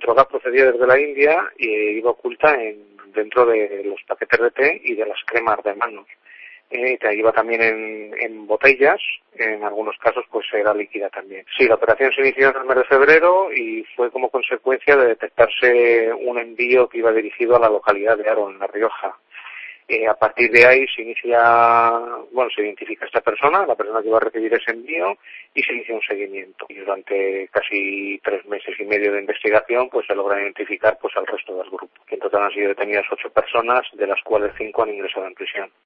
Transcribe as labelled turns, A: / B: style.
A: droga procedía desde la India y iba oculta dentro de los paquetes de té y de las cremas de manos. Iba también en botellas, en algunos casos pues era líquida también. Sí, la operación se inició en el mes de febrero y fue como consecuencia de detectarse un envío que iba dirigido a la localidad de Aro, en La Rioja. A partir de ahí se identifica esta persona, la persona que va a recibir ese envío, y se inicia un seguimiento. Y durante casi 3 meses y medio de investigación, pues se logra identificar pues al resto del grupo. Que en total han sido detenidas 8 personas, de las cuales 5 han ingresado en prisión.